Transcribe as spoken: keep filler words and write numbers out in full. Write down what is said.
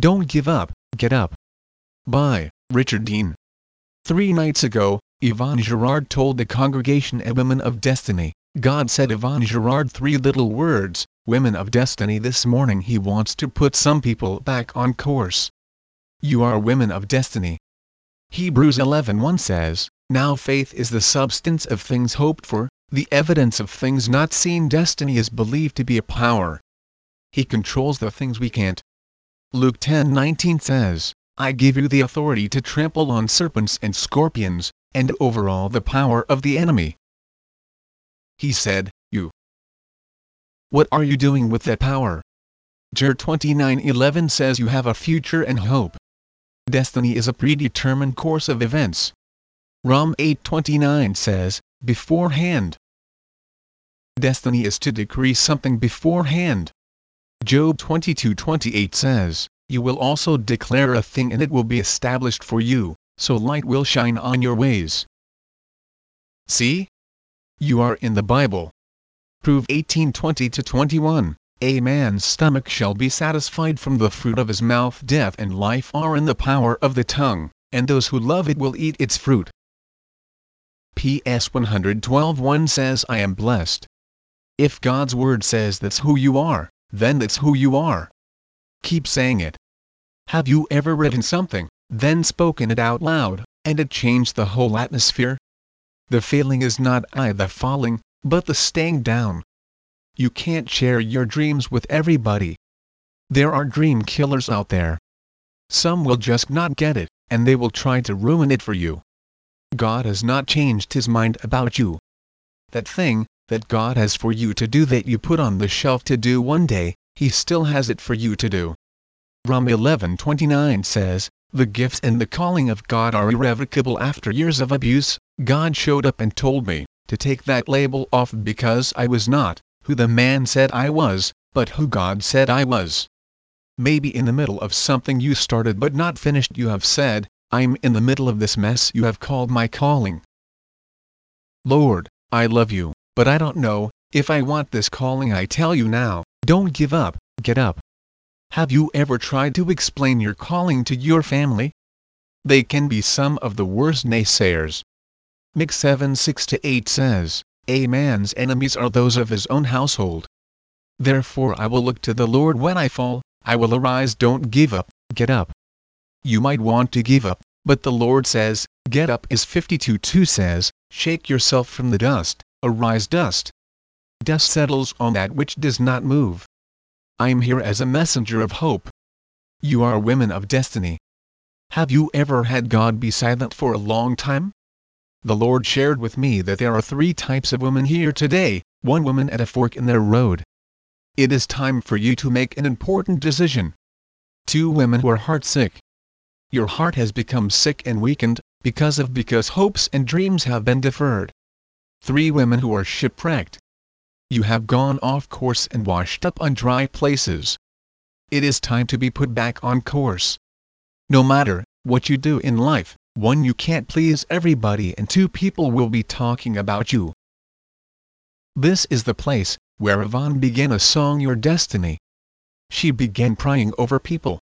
Don't give up, get up. By Richard Dean. Three nights ago, Yvonne Girard told the congregation at Women of Destiny, God said Yvonne Girard three little words, Women of Destiny. This morning He wants to put some people back on course. You are women of destiny. Hebrews eleven one says, Now faith is the substance of things hoped for, the evidence of things not seen. Destiny is believed to be a power. He controls the things we can't. Luke ten nineteen says, I give you the authority to trample on serpents and scorpions, and over all the power of the enemy. He said, you. What are you doing with that power? Jer twenty-nine eleven says you have a future and hope. Destiny is a predetermined course of events. Rom eight twenty-nine says, beforehand. Destiny is to decree something beforehand. Job twenty-two twenty-eight says, You will also declare a thing and it will be established for you, so light will shine on your ways. See? You are in the Bible. Prove eighteen twenty to twenty-one, A man's stomach shall be satisfied from the fruit of his mouth. Death and life are in the power of the tongue, and those who love it will eat its fruit. P S one twelve one says I am blessed. If God's word says that's who you are, then that's who you are. Keep saying it. Have you ever written something, then spoken it out loud, and it changed the whole atmosphere? The feeling is not I the falling, but the staying down. You can't share your dreams with everybody. There are dream killers out there. Some will just not get it, and they will try to ruin it for you. God has not changed His mind about you. That thing that God has for you to do that you put on the shelf to do one day, He still has it for you to do. Rom eleven twenty-nine says, The gifts and the calling of God are irrevocable. After years of abuse, God showed up and told me to take that label off because I was not who the man said I was, but who God said I was. Maybe in the middle of something you started but not finished, you have said, I'm in the middle of this mess you have called my calling. Lord, I love you, but I don't know if I want this calling. I tell you now, don't give up, get up. Have you ever tried to explain your calling to your family? They can be some of the worst naysayers. Micah seven six to eight says, A man's enemies are those of his own household. Therefore I will look to the Lord when I fall, I will arise. Don't give up, get up. You might want to give up, but the Lord says, get up. Is fifty-two two says, shake yourself from the dust, arise dust. Dust settles on that which does not move. I am here as a messenger of hope. You are women of destiny. Have you ever had God be silent for a long time? The Lord shared with me that there are three types of women here today, one woman at a fork in their road. It is time for you to make an important decision. Two women who are heartsick. Your heart has become sick and weakened, because of because hopes and dreams have been deferred. Three women who are shipwrecked. You have gone off course and washed up on dry places. It is time to be put back on course. No matter what you do in life, one, you can't please everybody, and two, people will be talking about you. This is the place where Yvonne began a song, Your Destiny. She began crying over people